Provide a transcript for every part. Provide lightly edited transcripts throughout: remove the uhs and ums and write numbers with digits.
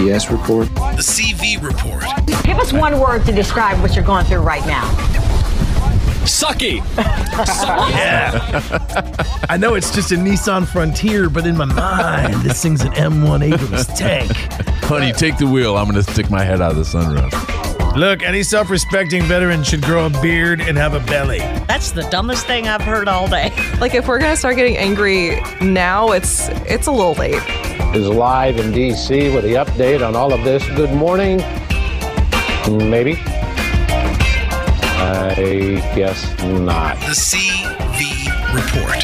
CBS report. The CV report. Give us one word to describe what you're going through right now. Sucky. Yeah. I know it's just a Nissan Frontier, but in my mind, this thing's an M1 Abrams tank. Honey, take the wheel. I'm going to stick my head out of the sunroof. Look, any self-respecting veteran should grow a beard and have a belly. That's the dumbest thing I've heard all day. Like, if we're going to start getting angry now, it's a little late. Is live in D.C. with the update on all of this. Good morning. Maybe. I guess not. The CV report.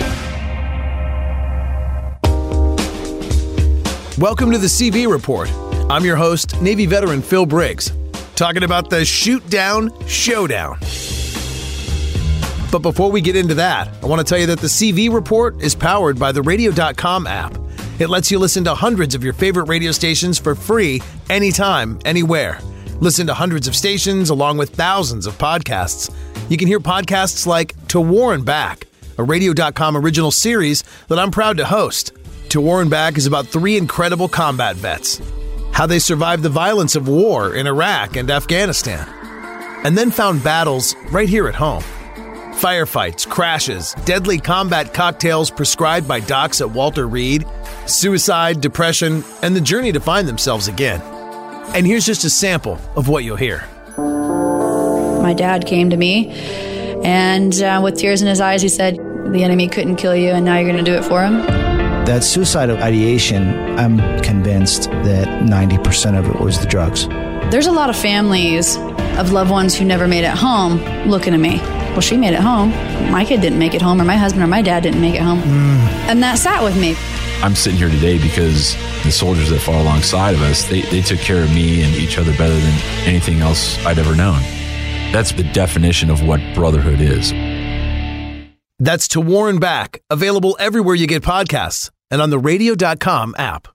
Welcome to the CV report. I'm your host, Navy veteran Phil Briggs, talking about the shoot down showdown. But before we get into that, I want to tell you that the CV report is powered by the radio.com app. It lets you listen to hundreds of your favorite radio stations for free, anytime, anywhere. Listen to hundreds of stations along with thousands of podcasts. You can hear podcasts like To War and Back, a radio.com original series that I'm proud to host. To War and Back is about three incredible combat vets, how they survived the violence of war in Iraq and Afghanistan, and then found battles right here at home. Firefights, crashes, deadly combat cocktails prescribed by docs at Walter Reed, suicide, depression, and the journey to find themselves again. And here's just a sample of what you'll hear. My dad came to me, and with tears in his eyes, he said, the enemy couldn't kill you, and now you're going to do it for him. That suicidal ideation, I'm convinced that 90% of it was the drugs. There's a lot of families of loved ones who never made it home looking at me. Well, she made it home. My kid didn't make it home, or my husband or my dad didn't make it home. And that sat with me. I'm sitting here today because the soldiers that fought alongside of us, they took care of me and each other better than anything else I'd ever known. That's the definition of what brotherhood is. That's To War and Back, available everywhere you get podcasts and on the radio.com app.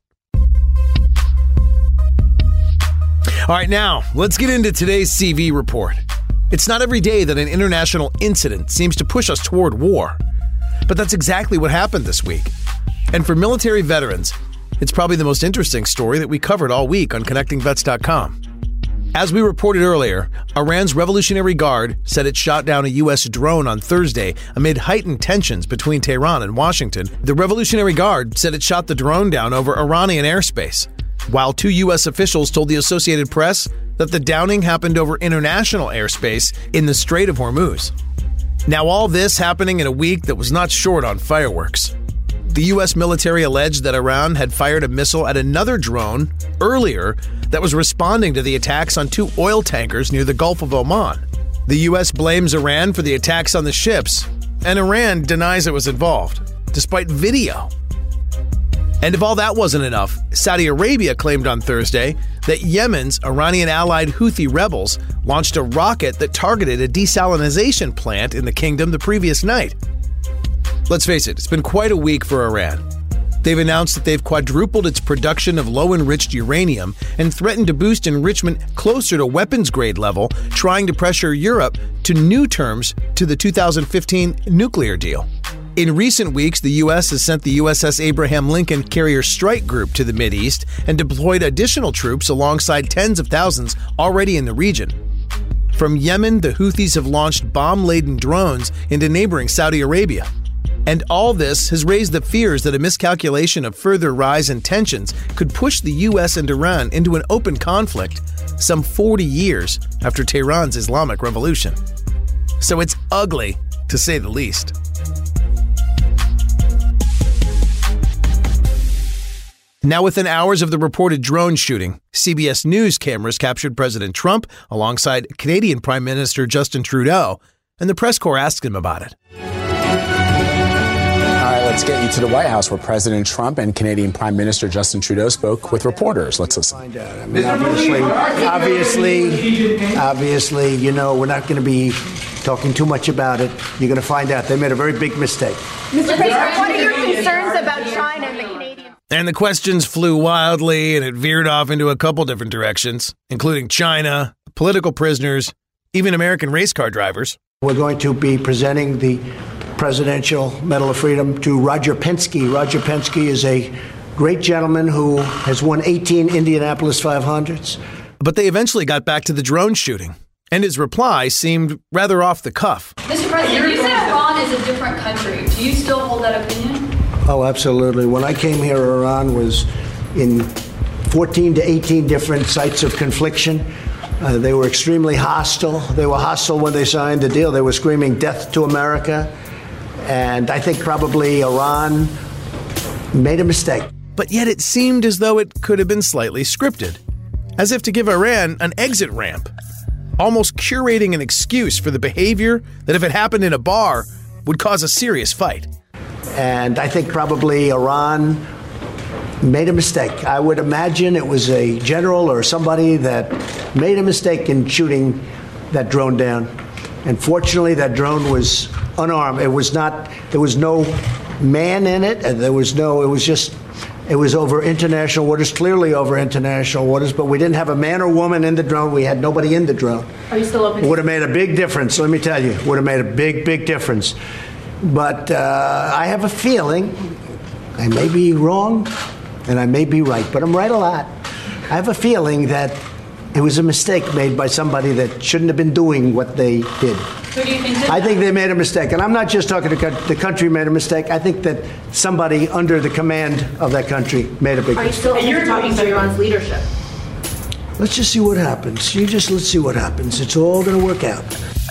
All right, now, let's get into today's CV report. It's not every day that an international incident seems to push us toward war. But that's exactly what happened this week. And for military veterans, it's probably the most interesting story that we covered all week on ConnectingVets.com. As we reported earlier, Iran's Revolutionary Guard said it shot down a U.S. drone on Thursday amid heightened tensions between Tehran and Washington. The Revolutionary Guard said it shot the drone down over Iranian airspace, while two U.S. officials told the Associated Press that the downing happened over international airspace in the Strait of Hormuz. Now, all this happening in a week that was not short on fireworks. The U.S. military alleged that Iran had fired a missile at another drone earlier that was responding to the attacks on two oil tankers near the Gulf of Oman. The U.S. blames Iran for the attacks on the ships, and Iran denies it was involved, despite video. And if all that wasn't enough, Saudi Arabia claimed on Thursday that Yemen's Iranian-allied Houthi rebels launched a rocket that targeted a desalination plant in the kingdom the previous night. Let's face it, it's been quite a week for Iran. They've announced that they've quadrupled its production of low-enriched uranium and threatened to boost enrichment closer to weapons-grade level, trying to pressure Europe to new terms to the 2015 nuclear deal. In recent weeks, the U.S. has sent the USS Abraham Lincoln Carrier Strike Group to the Mideast and deployed additional troops alongside tens of thousands already in the region. From Yemen, the Houthis have launched bomb-laden drones into neighboring Saudi Arabia. And all this has raised the fears that a miscalculation of further rise in tensions could push the U.S. and Iran into an open conflict some 40 years after Tehran's Islamic Revolution. So it's ugly, to say the least. Now, within hours of the reported drone shooting, CBS News cameras captured President Trump alongside Canadian Prime Minister Justin Trudeau, and the press corps asked him about it. All right, let's get you to the White House, where President Trump and Canadian Prime Minister Justin Trudeau spoke with reporters. Let's listen. I mean, obviously, you know, we're not going to be talking too much about it. You're going to find out they made a very big mistake. Mr. President, what are your concerns about China and the Canadian? And the questions flew wildly, and it veered off into a couple different directions, including China, political prisoners, even American race car drivers. We're going to be presenting the Presidential Medal of Freedom to Roger Penske. Roger Penske is a great gentleman who has won 18 Indianapolis 500s. But they eventually got back to the drone shooting, and his reply seemed rather off the cuff. Mr. President, you said Iran is a different country. Do you still hold that opinion? Oh, absolutely. When I came here, Iran was in 14 to 18 different sites of confliction. They were extremely hostile. They were hostile when they signed the deal. They were screaming death to America. And I think probably Iran made a mistake. But yet it seemed as though it could have been slightly scripted, as if to give Iran an exit ramp, almost curating an excuse for the behavior that, if it happened in a bar, would cause a serious fight. And I think probably Iran made a mistake. I would imagine it was a general or somebody that made a mistake in shooting that drone down. And fortunately, that drone was unarmed. There was no man in it. It was over international waters, clearly over international waters, but we didn't have a man or woman in the drone. We had nobody in the drone. Are you still open? It would have made a big difference, let me tell you. It would have made a big, big difference. But I have a feeling, I may be wrong and I may be right, but I'm right a lot. I have a feeling that it was a mistake made by somebody that shouldn't have been doing what they did. Who do you think did I think they made a mistake. And I'm not just talking to the country made a mistake. I think that somebody under the command of that country made a big mistake. Are you still talking to Iran's leadership? Let's just see what happens. Let's see what happens. It's all going to work out.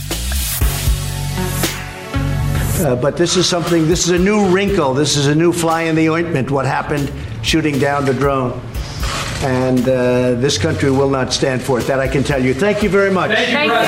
But this is a new wrinkle. This is a new fly in the ointment, what happened shooting down the drone. And this country will not stand for it. That I can tell you. Thank you very much. Thank you.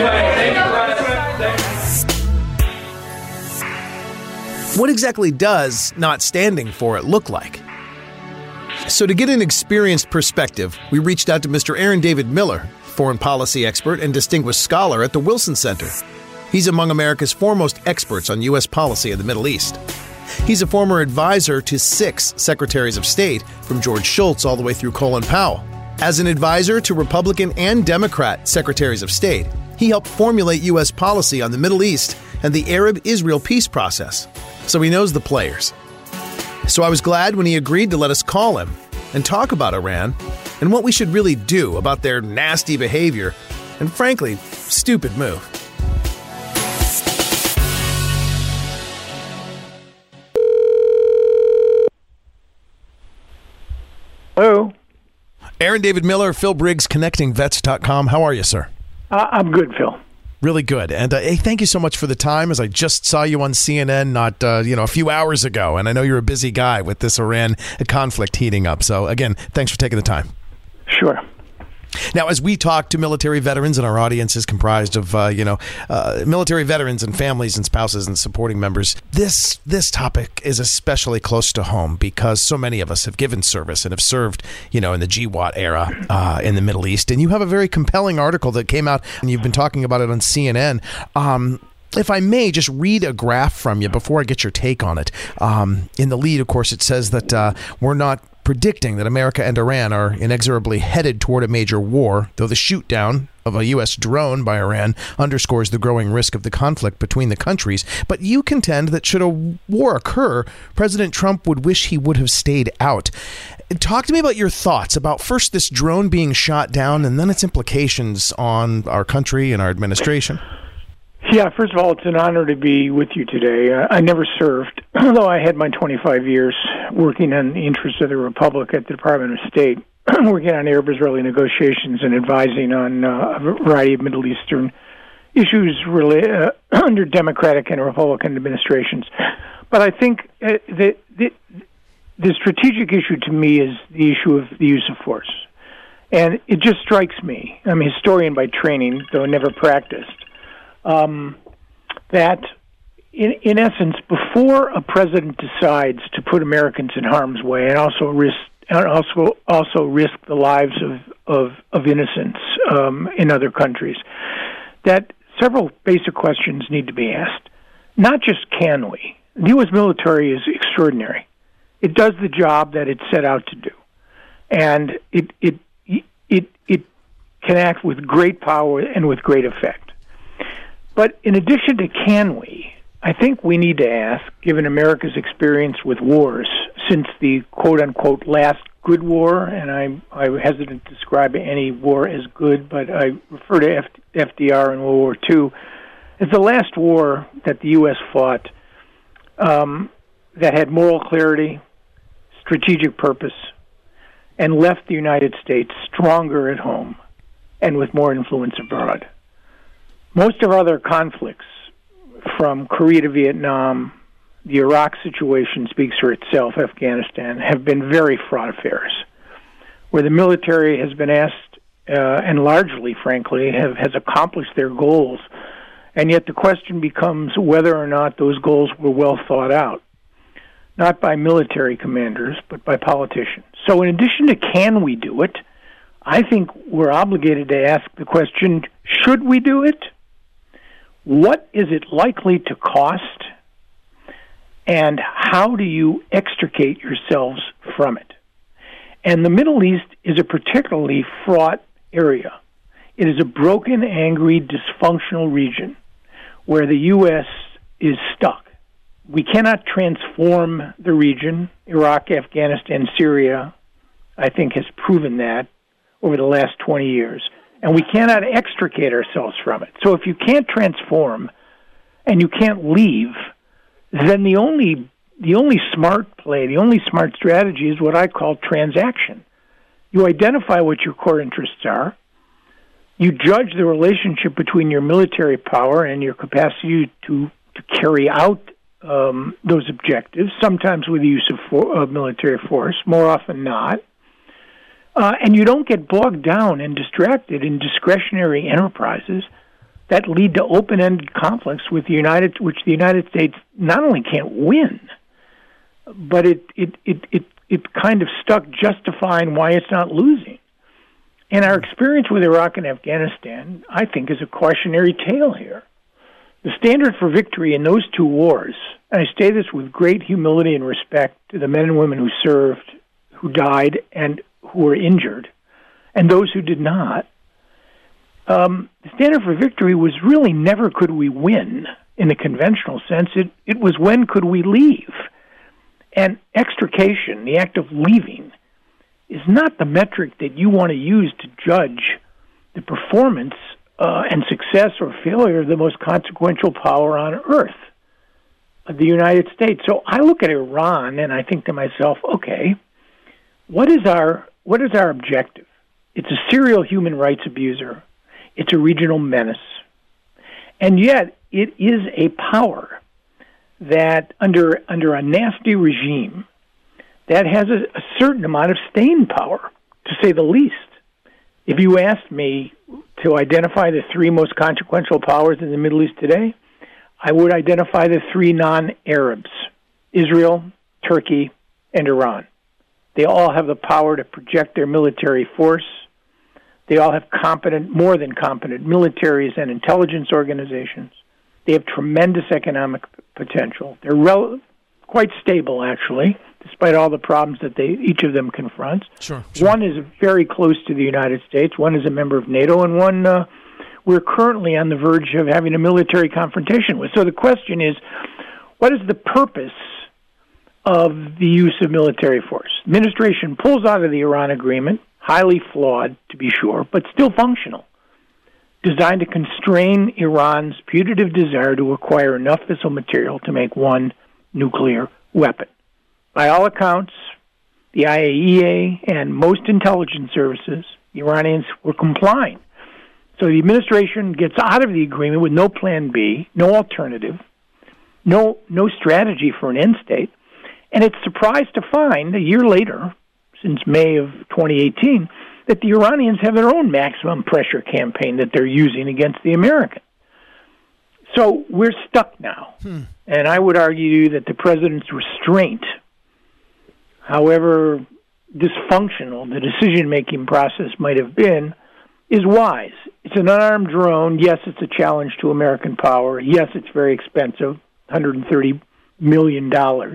What exactly does not standing for it look like? So to get an experienced perspective, we reached out to Mr. Aaron David Miller, foreign policy expert and distinguished scholar at the Wilson Center. He's among America's foremost experts on U.S. policy in the Middle East. He's a former advisor to 6 secretaries of state, from George Shultz all the way through Colin Powell. As an advisor to Republican and Democrat secretaries of state, he helped formulate U.S. policy on the Middle East and the Arab-Israel peace process, so he knows the players. So I was glad when he agreed to let us call him and talk about Iran and what we should really do about their nasty behavior and, frankly, stupid move. Hello. Aaron David Miller, Phil Briggs, ConnectingVets.com. How are you, sir? I'm good, Phil. Really good. And hey, thank you so much for the time, as I just saw you on CNN not a few hours ago. And I know you're a busy guy with this Iran conflict heating up. So, again, thanks for taking the time. Sure. Now, as we talk to military veterans, and our audience is comprised of, military veterans and families and spouses and supporting members, this topic is especially close to home because so many of us have given service and have served, in the GWAT era in the Middle East. And you have a very compelling article that came out, and you've been talking about it on CNN. If I may just read a graph from you before I get your take on it. In the lead, of course, it says that we're not predicting that America and Iran are inexorably headed toward a major war, though the shoot-down of a U.S. drone by Iran underscores the growing risk of the conflict between the countries. But you contend that should a war occur, President Trump would wish he would have stayed out. Talk to me about your thoughts about, first, this drone being shot down and then its implications on our country and our administration. Yeah, first of all, it's an honor to be with you today. I never served, although I had my 25 years working in the interest of the Republic at the Department of State, working on Arab-Israeli negotiations and advising on a variety of Middle Eastern issues under Democratic and Republican administrations. But I think the strategic issue to me is the issue of the use of force. And it just strikes me, I'm a historian by training, though never practiced, that in essence, before a president decides to put Americans in harm's way and also risk the lives of innocents in other countries, that several basic questions need to be asked. Not just can we. The U.S. military is extraordinary. It does the job that it set out to do, and it can act with great power and with great effect. But in addition to can we, I think we need to ask, given America's experience with wars since the quote-unquote last good war, and I'm hesitant to describe any war as good, but I refer to FDR and World War II as the last war that the U.S. fought that had moral clarity, strategic purpose, and left the United States stronger at home and with more influence abroad. Most of our other conflicts, from Korea to Vietnam, the Iraq situation speaks for itself, Afghanistan, have been very fraught affairs, where the military has been asked, and largely, frankly, has accomplished their goals, and yet the question becomes whether or not those goals were well thought out, not by military commanders, but by politicians. So in addition to can we do it, I think we're obligated to ask the question, should we do it? What is it likely to cost? And how do you extricate yourselves from it? And the Middle East is a particularly fraught area. It is a broken, angry, dysfunctional region where the U.S. is stuck. We cannot transform the region. Iraq, Afghanistan, Syria, I think, has proven that over the last 20 years. And we cannot extricate ourselves from it. So if you can't transform and you can't leave, then the only smart play, the only smart strategy is what I call transaction. You identify what your core interests are. You judge the relationship between your military power and your capacity to carry out those objectives, sometimes with the use of military force, more often not. And you don't get bogged down and distracted in discretionary enterprises that lead to open-ended conflicts which the United States not only can't win, but it kind of stuck justifying why it's not losing. And our experience with Iraq and Afghanistan, I think, is a cautionary tale here. The standard for victory in those two wars, and I say this with great humility and respect to the men and women who served, who died, and who were injured, and those who did not, the standard for victory was really never could we win in the conventional sense. It was when could we leave. And extrication, the act of leaving, is not the metric that you want to use to judge the performance and success or failure of the most consequential power on earth, the United States. So I look at Iran and I think to myself, okay, what is our objective? It's a serial human rights abuser. It's a regional menace. And yet it is a power that under a nasty regime that has a certain amount of staying power, to say the least. If you asked me to identify the three most consequential powers in the Middle East today, I would identify the three non-Arabs, Israel, Turkey, and Iran. They all have the power to project their military force. They all have more than competent militaries and intelligence organizations. They have tremendous economic potential. They're quite stable, actually, despite all the problems that each of them confronts. Sure. One is very close to the United States. One is a member of NATO, and one we're currently on the verge of having a military confrontation with. So the question is, what is the purpose of the use of military force? Administration pulls out of the Iran agreement, highly flawed, to be sure, but still functional, designed to constrain Iran's putative desire to acquire enough fissile material to make one nuclear weapon. By all accounts, the IAEA and most intelligence services, the Iranians were complying. So the administration gets out of the agreement with no plan B, no alternative, no strategy for an end state, and it's surprised to find a year later, since May of 2018, that the Iranians have their own maximum pressure campaign that they're using against the Americans. So we're stuck now. And I would argue that the president's restraint, however dysfunctional the decision-making process might have been, is wise. It's an unarmed drone. Yes, it's a challenge to American power. Yes, it's very expensive, $130 million.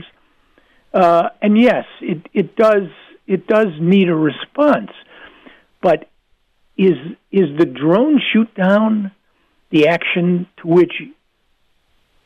And yes, it does need a response. But is the drone shoot down the action to which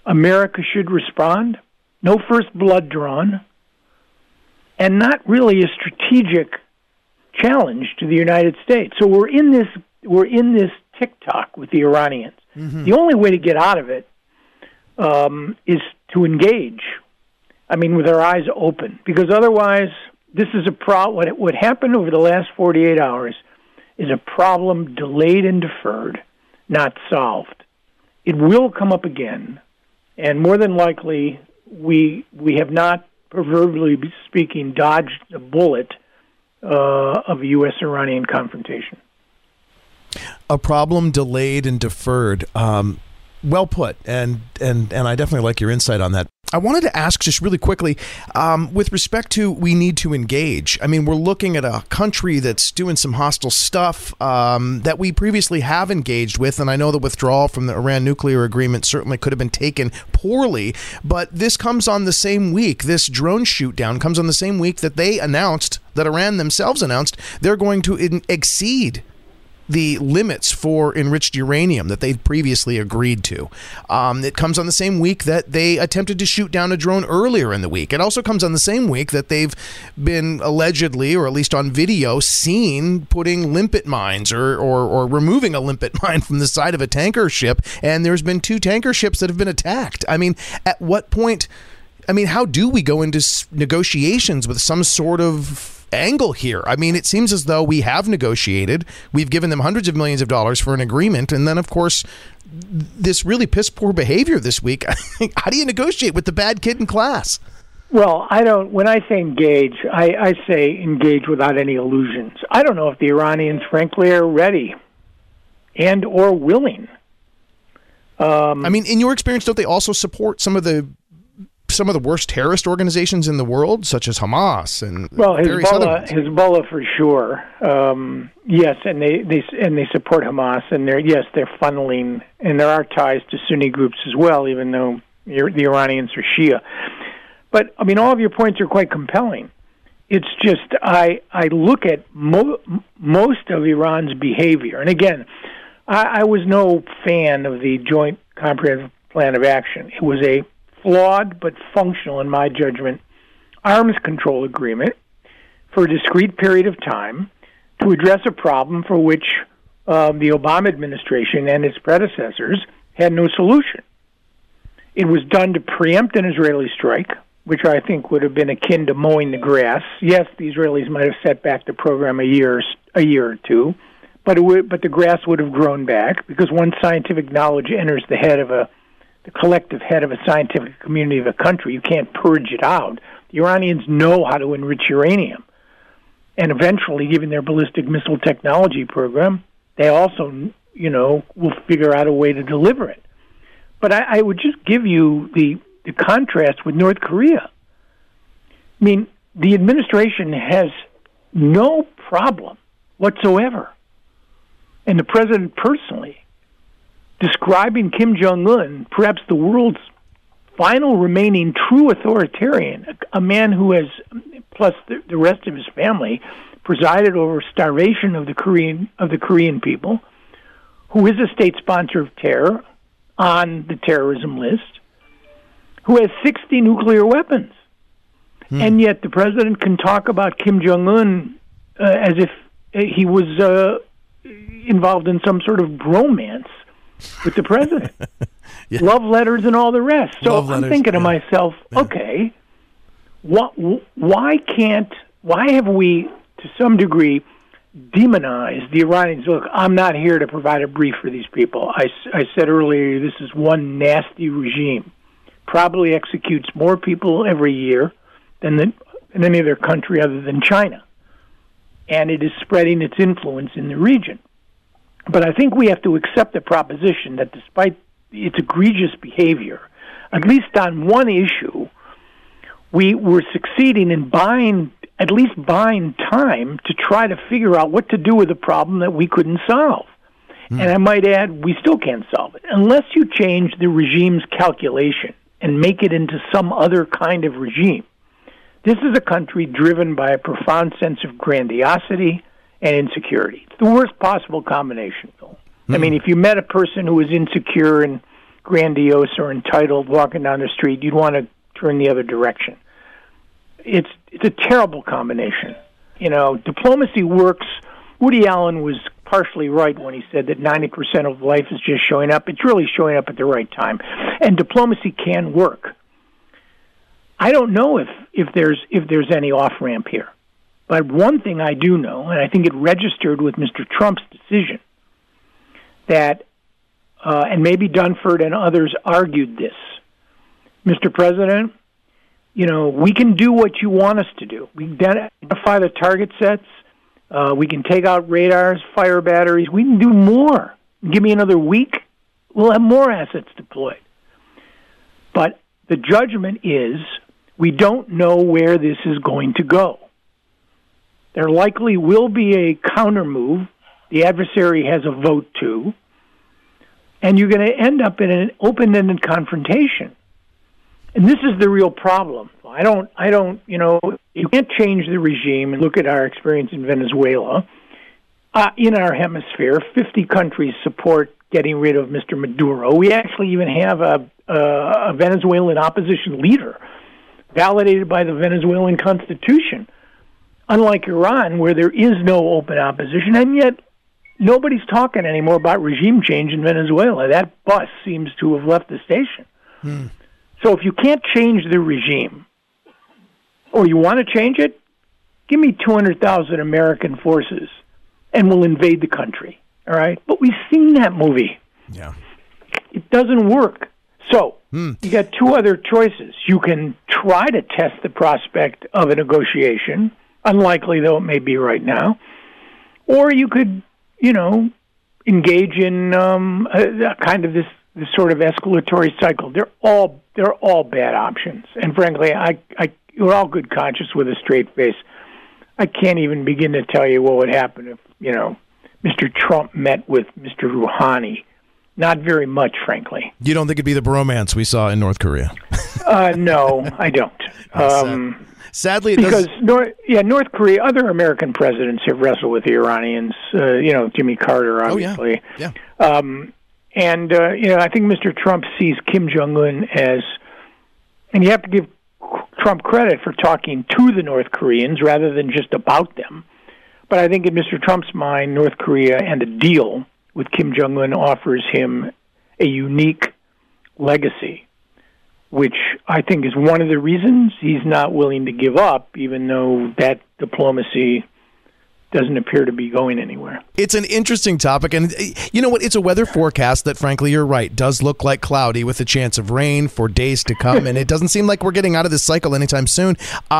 America should respond. No first blood drawn. And not really a strategic challenge to the United States. So we're in this tick-tock with the Iranians. Mm-hmm. The only way to get out of it is to engage. I mean, with our eyes open, because otherwise, this is a problem. What happened over the last 48 hours is a problem delayed and deferred, not solved. It will come up again, and more than likely, we have not, proverbially speaking, dodged the bullet of a U.S.-Iranian confrontation. A problem delayed and deferred. Well put, and I definitely like your insight on that. I wanted to ask just really quickly, with respect to we need to engage. I mean, we're looking at a country that's doing some hostile stuff that we previously have engaged with, and I know the withdrawal from the Iran nuclear agreement certainly could have been taken poorly, but this comes on the same week. This drone shoot down comes on the same week that they announced, that Iran themselves announced, they're going to exceed the limits for enriched uranium that they'd previously agreed to. It comes on the same week that they attempted to shoot down a drone earlier in the week. It also comes on the same week that they've been allegedly, or at least on video, seen putting limpet mines or removing a limpet mine from the side of a tanker ship, and there's been 2 tanker ships that have been attacked. I mean, at what point, how do we go into negotiations with some sort of angle here? I mean, it seems as though we have negotiated. We've given them hundreds of millions of dollars for an agreement. And then, of course, this really piss poor behavior this week. How do you negotiate with the bad kid in class? Well, when I say engage, I say engage without any illusions. I don't know if the Iranians, frankly, are ready and or willing. In your experience, don't they also support some of the worst terrorist organizations in the world, such as Hamas and various other ones? Hezbollah for sure. Yes, and they support Hamas, and they're funneling, and there are ties to Sunni groups as well, even though the Iranians are Shia. But all of your points are quite compelling. It's just I look at most of Iran's behavior, and again, I was no fan of the Joint Comprehensive Plan of Action. It was a flawed but functional, in my judgment, arms control agreement for a discrete period of time to address a problem for which the Obama administration and its predecessors had no solution. It was done to preempt an Israeli strike, which I think would have been akin to mowing the grass. Yes, the Israelis might have set back the program a year or two, but the grass would have grown back, because once scientific knowledge enters the collective head of a scientific community of a country, you can't purge it out. The Iranians know how to enrich uranium. And eventually, given their ballistic missile technology program, they also, will figure out a way to deliver it. But I would just give you the contrast with North Korea. The administration has no problem whatsoever, and the president personally, describing Kim Jong-un, perhaps the world's final remaining true authoritarian, a man who has, plus the rest of his family, presided over starvation of the Korean people, who is a state sponsor of terror on the terrorism list, who has 60 nuclear weapons. And yet the president can talk about Kim Jong-un as if he was involved in some sort of bromance with the president. Yeah. Love letters and all the rest. So I'm thinking to myself, okay, why have we, to some degree, demonized the Iranians? Look, I'm not here to provide a brief for these people. I said earlier, this is one nasty regime. Probably executes more people every year than any other country other than China. And it is spreading its influence in the region. But I think we have to accept the proposition that despite its egregious behavior, at least on one issue, we were succeeding in at least buying time to try to figure out what to do with a problem that we couldn't solve. And I might add, we still can't solve it. Unless you change the regime's calculation and make it into some other kind of regime. This is a country driven by a profound sense of grandiosity and insecurity. It's the worst possible combination, Phil. If you met a person who was insecure and grandiose or entitled walking down the street, you'd want to turn the other direction. It's a terrible combination. You know, diplomacy works. Woody Allen was partially right when he said that 90% of life is just showing up. It's really showing up at the right time. And diplomacy can work. I don't know if there's any off-ramp here. But one thing I do know, and I think it registered with Mr. Trump's decision, that, and maybe Dunford and others argued this, Mr. President, you know, we can do what you want us to do. We identify the target sets. We can take out radars, fire batteries. We can do more. Give me another week. We'll have more assets deployed. But the judgment is we don't know where this is going to go. There likely will be a counter move. The adversary has a vote too. And you're going to end up in an open-ended confrontation. And this is the real problem. I don't, you know, you can't change the regime. And look at our experience in Venezuela. In our hemisphere, 50 countries support getting rid of Mr. Maduro. We actually even have a Venezuelan opposition leader validated by the Venezuelan Constitution. Unlike Iran, where there is no open opposition, and yet nobody's talking anymore about regime change in Venezuela. That bus seems to have left the station. So if you can't change the regime, or you want to change it, give me 200,000 American forces, and we'll invade the country. All right? But we've seen that movie. Yeah. It doesn't work. So you got two other choices. You can try to test the prospect of a negotiation, unlikely though it may be right now, or you could, you know, engage in a kind of this sort of escalatory cycle. They're all bad options, and frankly, we're all good conscience with a straight face. I can't even begin to tell you what would happen if, you know, Mr. Trump met with Mr. Rouhani. Not very much, frankly. You don't think it'd be the bromance we saw in North Korea? No, I don't. Sadly, it because does. North Korea, other American presidents have wrestled with the Iranians. You know, Jimmy Carter, obviously. Oh, yeah. And you know, I think Mr. Trump sees Kim Jong-un as, and you have to give Trump credit for talking to the North Koreans rather than just about them. But I think in Mr. Trump's mind, North Korea and the deal with Kim Jong-un offers him a unique legacy, which I think is one of the reasons he's not willing to give up, even though that diplomacy doesn't appear to be going anywhere. It's an interesting topic, and you know what? It's a weather forecast that, frankly, you're right, does look like cloudy with a chance of rain for days to come, and it doesn't seem like we're getting out of this cycle anytime soon.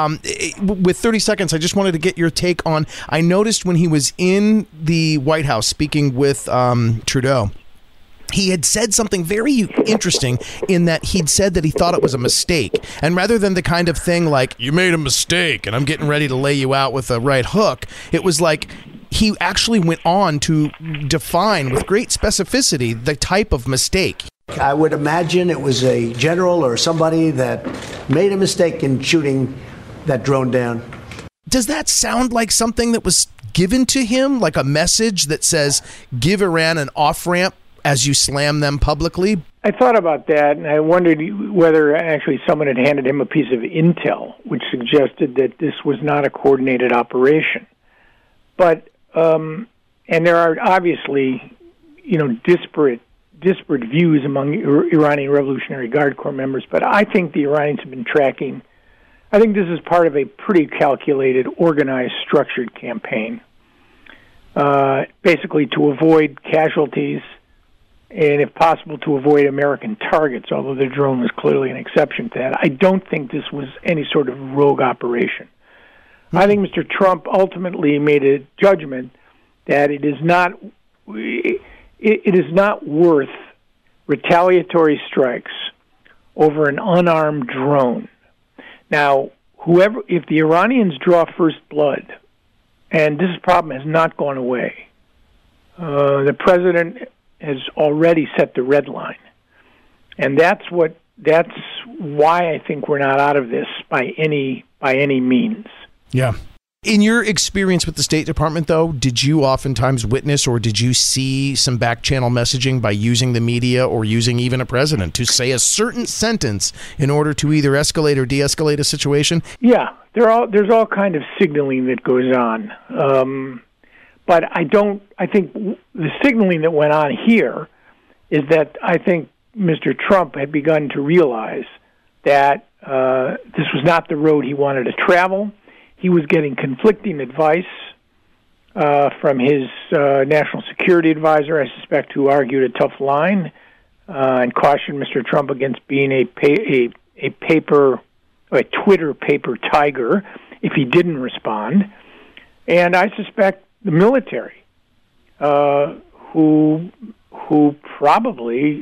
With 30 seconds, I just wanted to get your take on, I noticed when he was in the White House speaking with Trudeau, he had said something very interesting in that he'd said that he thought it was a mistake. And rather than the kind of thing like, you made a mistake and I'm getting ready to lay you out with a right hook, it was like he actually went on to define with great specificity the type of mistake. I would imagine it was a general or somebody that made a mistake in shooting that drone down. Does that sound like something that was given to him, like a message that says, give Iran an off-ramp as you slam them publicly? I thought about that, and I wondered whether actually someone had handed him a piece of intel, which suggested that this was not a coordinated operation. But, and there are obviously, you know, disparate views among Iranian Revolutionary Guard Corps members, but I think the Iranians have been tracking, I think this is part of a pretty calculated, organized, structured campaign, basically to avoid casualties, and if possible to avoid American targets, although the drone was clearly an exception to that. I don't think this was any sort of rogue operation. I think Mr. Trump ultimately made a judgment that it is not worth retaliatory strikes over an unarmed drone. Now, if the Iranians draw first blood, and this problem has not gone away, the president has already set the red line. And that's why I think we're not out of this by any means. Yeah. In your experience with the State Department, though, did you oftentimes witness or did you see some back-channel messaging by using the media or using even a president to say a certain sentence in order to either escalate or de-escalate a situation? Yeah, there's all kind of signaling that goes on. But I think the signaling that went on here is that I think Mr. Trump had begun to realize that this was not the road he wanted to travel. He was getting conflicting advice from his national security advisor, I suspect, who argued a tough line and cautioned Mr. Trump against being a Twitter paper tiger if he didn't respond. And I suspect the military, who probably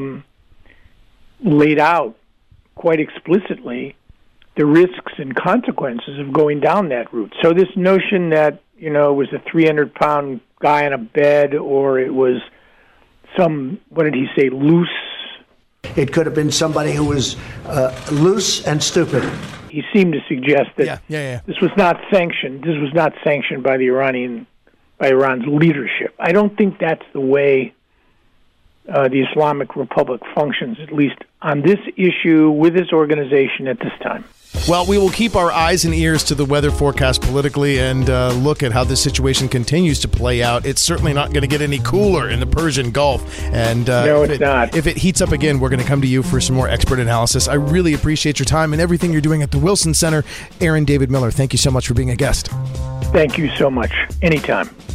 laid out quite explicitly the risks and consequences of going down that route. So this notion that, it was a 300-pound guy on a bed or it was some, what did he say, loose? It could have been somebody who was loose and stupid. He seemed to suggest that this was not sanctioned. This was not sanctioned by Iran's leadership. I don't think that's the way the Islamic Republic functions, at least on this issue with this organization at this time. Well, we will keep our eyes and ears to the weather forecast politically and look at how this situation continues to play out. It's certainly not going to get any cooler in the Persian Gulf. And no, it's not. If it heats up again, we're going to come to you for some more expert analysis. I really appreciate your time and everything you're doing at the Wilson Center. Aaron David Miller, thank you so much for being a guest. Thank you so much. Anytime.